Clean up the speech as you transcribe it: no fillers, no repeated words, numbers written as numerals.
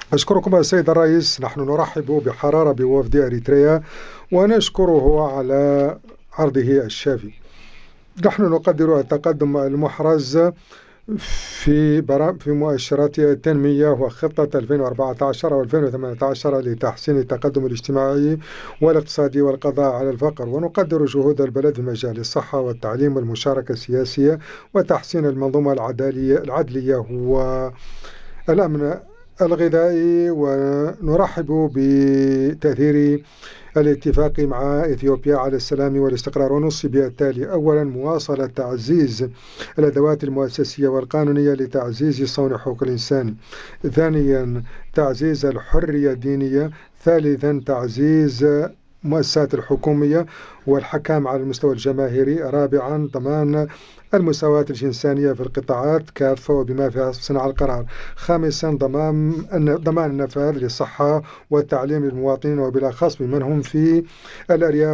أشكركم السيد الرئيس. نحن نرحب بحرارة بوفد أريتريا ونشكره على عرضه الشافي. نحن نقدر التقدم المحرز في مؤشرات التنمية وخطة 2014 و 2018 لتحسين التقدم الاجتماعي والاقتصادي والقضاء على الفقر، ونقدر جهود البلد في مجال الصحة والتعليم والمشاركة السياسية وتحسين المنظومة العدلية والأمن الغذائي. ونرحب بتأثير الاتفاق مع إثيوبيا على السلام والاستقرار، ونوصي بالتالي: أولا، مواصلة تعزيز الأدوات المؤسسية والقانونية لتعزيز صون حقوق الإنسان. ثانيا، تعزيز الحرية الدينية. ثالثا، تعزيز مؤسسات الحكومية والحكام على المستوى الجماهيري. رابعا، ضمان المساواة الجنسانية في القطاعات كافة وبما فيها صناع القرار. خامسا، ضمان النفاذ للصحة والتعليم للمواطنين وبالأخص بمن هم في الأرياف